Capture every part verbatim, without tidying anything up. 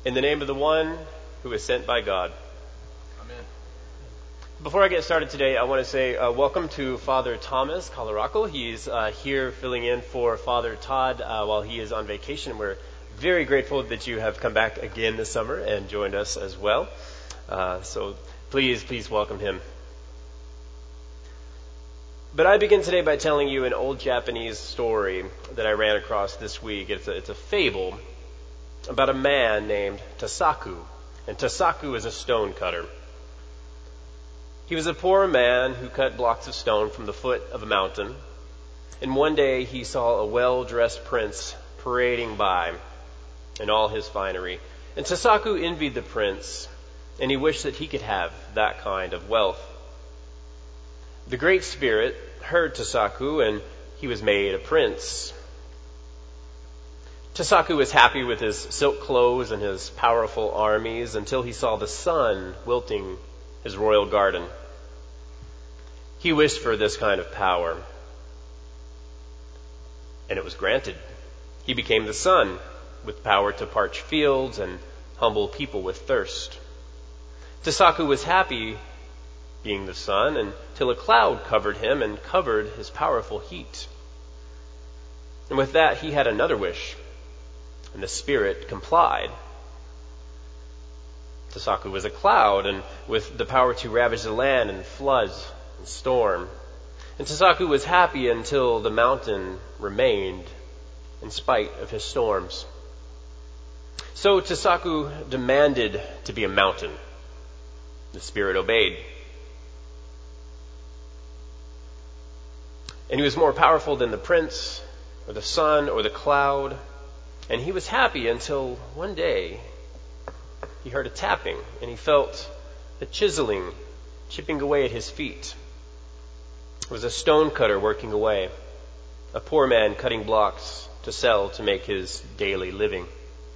In the name of the one who is sent by God. Amen. Before I get started today, I want to say uh, welcome to Father Thomas Calaraco. He's uh, here filling in for Father Todd uh, while he is on vacation. We're very grateful that you have come back again this summer and joined us as well. Uh, so please, please welcome him. But I begin today by telling you an old Japanese story that I ran across this week. It's a, it's a fable about a man named Tasaku. And Tasaku is a stone cutter. He was a poor man who cut blocks of stone from the foot of a mountain. And one day he saw a well-dressed prince parading by in all his finery. And Tasaku envied the prince, and he wished that he could have that kind of wealth. The Great Spirit heard Tasaku, and he was made a prince. Tasaku was happy with his silk clothes and his powerful armies until he saw the sun wilting his royal garden. He wished for this kind of power, and it was granted. He became the sun, with power to parch fields and humble people with thirst. Tasaku was happy being the sun until a cloud covered him and covered his powerful heat. And with that, he had another wish. And the spirit complied. Tasaku was a cloud, and with the power to ravage the land in floods and storm. And Tasaku was happy until the mountain remained in spite of his storms. So Tasaku demanded to be a mountain. The spirit obeyed. And he was more powerful than the prince, or the sun, or the cloud. And he was happy until one day he heard a tapping and he felt a chiseling, chipping away at his feet. It was a stone cutter working away, a poor man cutting blocks to sell to make his daily living.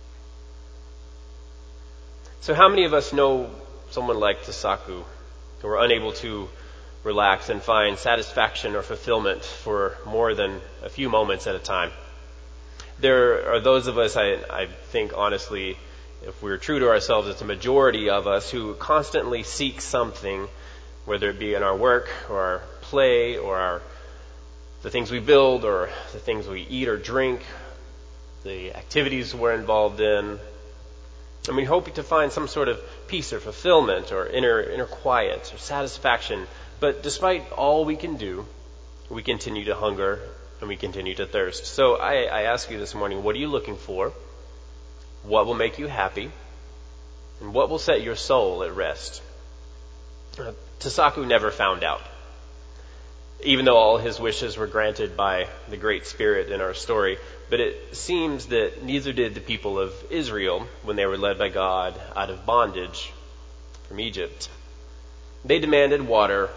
So how many of us know someone like Tasaku who are unable to relax and find satisfaction or fulfillment for more than a few moments at a time? There are those of us, I, I think honestly, if we're true to ourselves, it's a majority of us who constantly seek something, whether it be in our work or our play or our, the things we build or the things we eat or drink, the activities we're involved in. And we hope to find some sort of peace or fulfillment or inner, inner quiet or satisfaction. But despite all we can do, we continue to hunger and we continue to thirst. So I, I ask you this morning, what are you looking for? What will make you happy? And what will set your soul at rest? Uh, Tasaku never found out. Even though all his wishes were granted by the Great Spirit in our story. But it seems that neither did the people of Israel when they were led by God out of bondage from Egypt. They demanded water,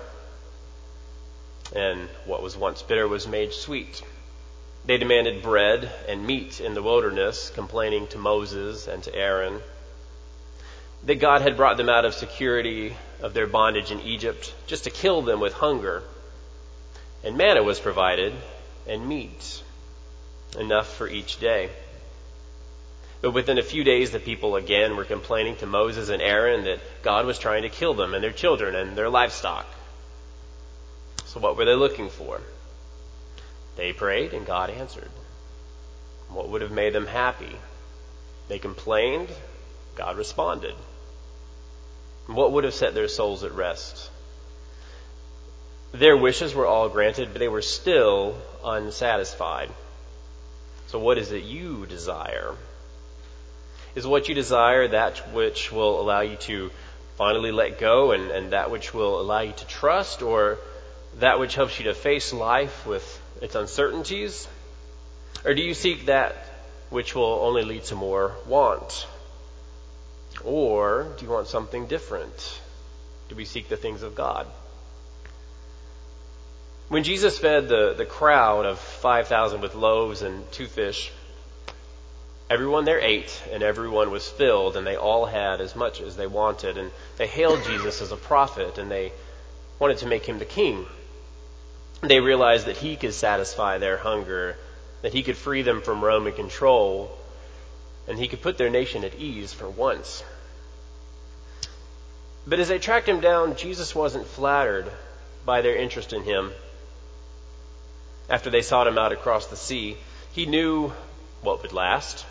and what was once bitter was made sweet. They demanded bread and meat in the wilderness, complaining to Moses and to Aaron that God had brought them out of security of their bondage in Egypt just to kill them with hunger. And manna was provided, and meat, enough for each day. But within a few days, the people again were complaining to Moses and Aaron that God was trying to kill them and their children and their livestock. So what were they looking for? They prayed and God answered. What would have made them happy? They complained, God responded. What would have set their souls at rest? Their wishes were all granted, but they were still unsatisfied. So what is it you desire? Is what you desire that which will allow you to finally let go and, and that which will allow you to trust, or that which helps you to face life with its uncertainties? Or do you seek that which will only lead to more want? Or do you want something different? Do we seek the things of God? When Jesus fed the, the crowd of five thousand with loaves and two fish, everyone there ate and everyone was filled, and they all had as much as they wanted. And they hailed Jesus as a prophet, and they wanted to make him the king. They realized that he could satisfy their hunger, that he could free them from Roman control, and he could put their nation at ease for once. But as they tracked him down, Jesus wasn't flattered by their interest in him. After they sought him out across the sea, he knew what would last,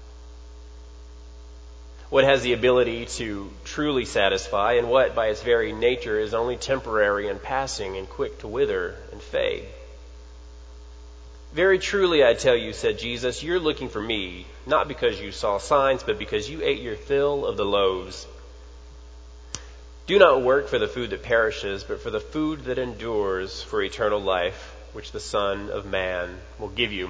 what has the ability to truly satisfy, and what, by its very nature, is only temporary and passing and quick to wither and fade. Very truly, I tell you, said Jesus, you're looking for me, not because you saw signs, but because you ate your fill of the loaves. Do not work for the food that perishes, but for the food that endures for eternal life, which the Son of Man will give you.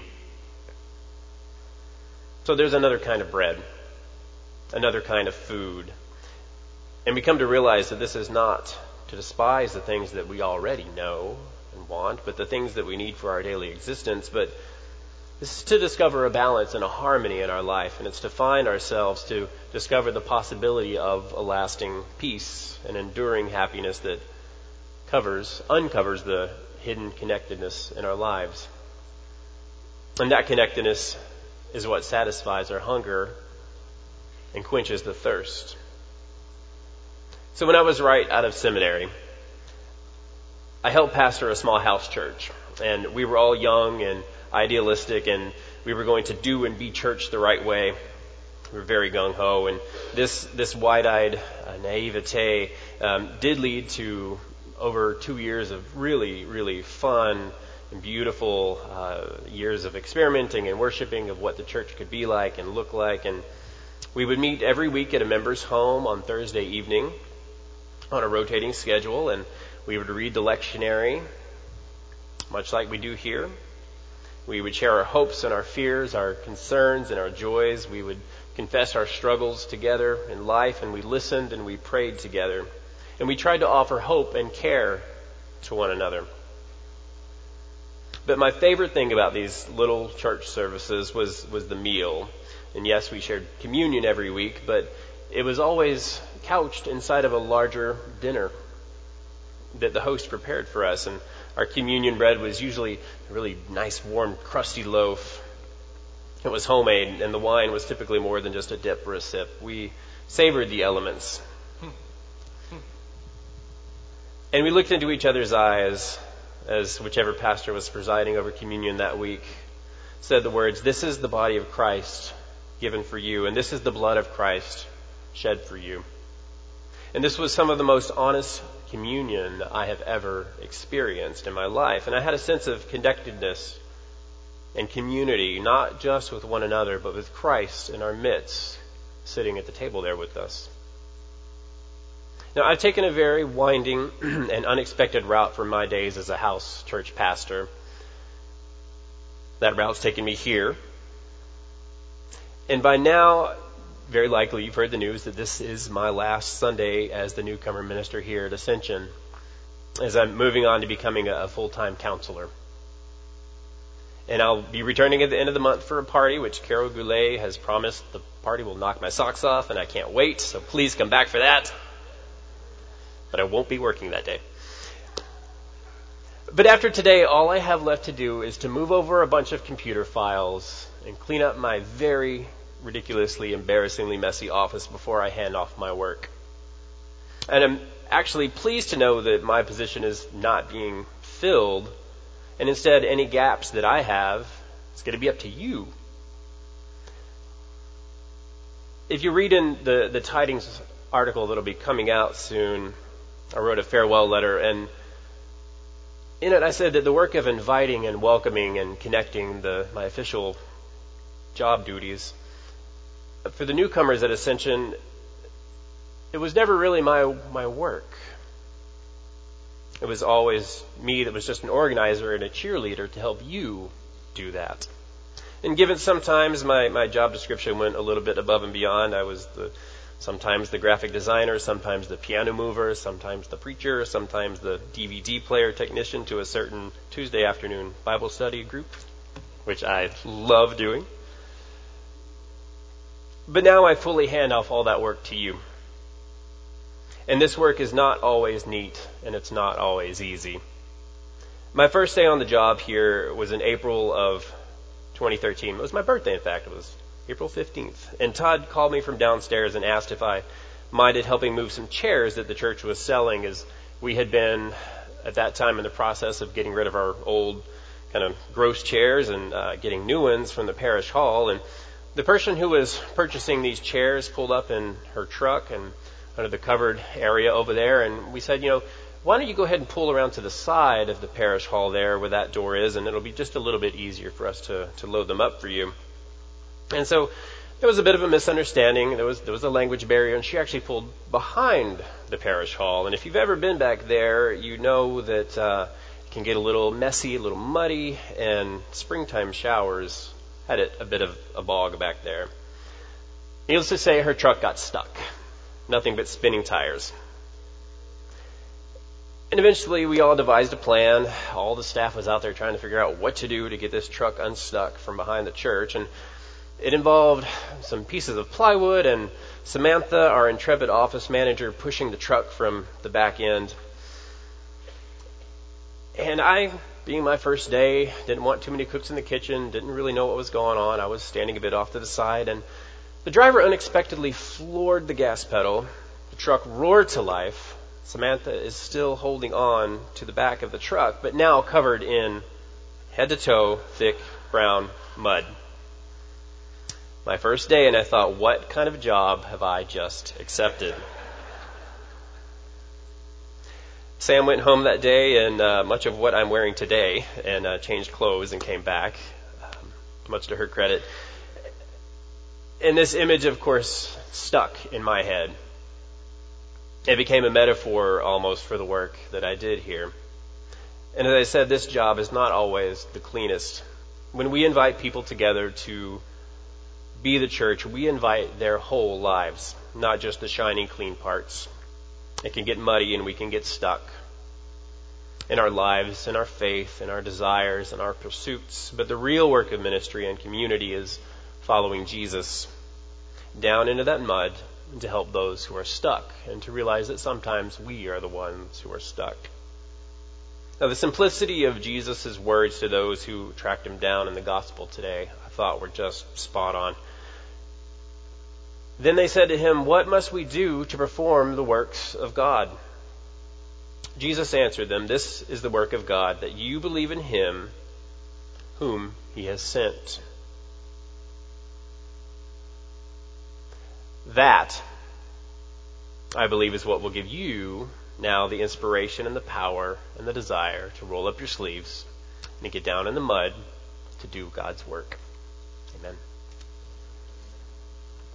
So there's another kind of bread, another kind of food. And we come to realize that this is not to despise the things that we already know and want, but the things that we need for our daily existence. But this is to discover a balance and a harmony in our life, and it's to find ourselves to discover the possibility of a lasting peace, an enduring happiness that covers, uncovers the hidden connectedness in our lives. And that connectedness is what satisfies our hunger and quenches the thirst. So when I was right out of seminary, I helped pastor a small house church, and we were all young and idealistic, and we were going to do and be church the right way. We were very gung-ho, and this this wide-eyed uh, naivete um, did lead to over two years of really, really fun and beautiful uh, years of experimenting and worshiping of what the church could be like and look like. And we would meet every week at a member's home on Thursday evening on a rotating schedule, and we would read the lectionary, much like we do here. We would share our hopes and our fears, our concerns and our joys. We would confess our struggles together in life, and we listened and we prayed together. And we tried to offer hope and care to one another. But my favorite thing about these little church services was, was the meal. And yes, we shared communion every week, but it was always couched inside of a larger dinner that the host prepared for us. And our communion bread was usually a really nice, warm, crusty loaf. It was homemade, and the wine was typically more than just a dip or a sip. We savored the elements. And we looked into each other's eyes as whichever pastor was presiding over communion that week said the words, "This is the body of Christ given for you, and this is the blood of Christ shed for you." And this was some of the most honest communion I have ever experienced in my life. And I had a sense of connectedness and community, not just with one another, but with Christ in our midst, sitting at the table there with us. Now, I've taken a very winding and unexpected route from my days as a house church pastor. That route's taken me here. And by now, very likely you've heard the news that this is my last Sunday as the newcomer minister here at Ascension, as I'm moving on to becoming a full-time counselor. And I'll be returning at the end of the month for a party, which Carol Goulet has promised the party will knock my socks off, and I can't wait, so please come back for that. But I won't be working that day. But after today, all I have left to do is to move over a bunch of computer files and clean up my very ridiculously, embarrassingly messy office before I hand off my work. And I'm actually pleased to know that my position is not being filled, and instead any gaps that I have, it's going to be up to you. If you read in the, the Tidings article that'll be coming out soon, I wrote a farewell letter, and in it I said that the work of inviting and welcoming and connecting the my official job duties for the newcomers at Ascension, it was never really my my work. It was always me that was just an organizer and a cheerleader to help you do that. And given sometimes my, my job description went a little bit above and beyond, I was the sometimes the graphic designer, sometimes the piano mover, sometimes the preacher, sometimes the D V D player technician to a certain Tuesday afternoon Bible study group, which I love doing. But now I fully hand off all that work to you. And this work is not always neat, and it's not always easy. My first day on the job here was in April of twenty thirteen. It was my birthday, in fact. It was April fifteenth. And Todd called me from downstairs and asked if I minded helping move some chairs that the church was selling, as we had been at that time in the process of getting rid of our old kind of gross chairs and uh, getting new ones from the parish hall. And the person who was purchasing these chairs pulled up in her truck and under the covered area over there, and we said, you know, why don't you go ahead and pull around to the side of the parish hall there where that door is, and it'll be just a little bit easier for us to, to load them up for you. And so there was a bit of a misunderstanding. There was there was a language barrier, and she actually pulled behind the parish hall. And if you've ever been back there, you know that uh, it can get a little messy, a little muddy, and springtime showers had it a bit of a bog back there. Needless to say, her truck got stuck. Nothing but spinning tires. And eventually we all devised a plan. All the staff was out there trying to figure out what to do to get this truck unstuck from behind the church. And it involved some pieces of plywood and Samantha, our intrepid office manager, pushing the truck from the back end. And I, being my first day, didn't want too many cooks in the kitchen, didn't really know what was going on. I was standing a bit off to the side, and the driver unexpectedly floored the gas pedal. The truck roared to life. Samantha is still holding on to the back of the truck, but now covered in head-to-toe thick brown mud. My first day, and I thought, what kind of job have I just accepted? Sam went home that day in uh, much of what I'm wearing today and uh, changed clothes and came back, um, much to her credit. And this image, of course, stuck in my head. It became a metaphor almost for the work that I did here. And as I said, this job is not always the cleanest. When we invite people together to be the church, we invite their whole lives, not just the shiny, clean parts. It can get muddy and we can get stuck in our lives, in our faith, in our desires, in our pursuits. But the real work of ministry and community is following Jesus down into that mud and to help those who are stuck, and to realize that sometimes we are the ones who are stuck. Now, the simplicity of Jesus' words to those who tracked him down in the gospel today, I thought were just spot on. Then they said to him, "What must we do to perform the works of God?" Jesus answered them, "This is the work of God, that you believe in him whom he has sent." That, I believe, is what will give you now the inspiration and the power and the desire to roll up your sleeves and get down in the mud to do God's work.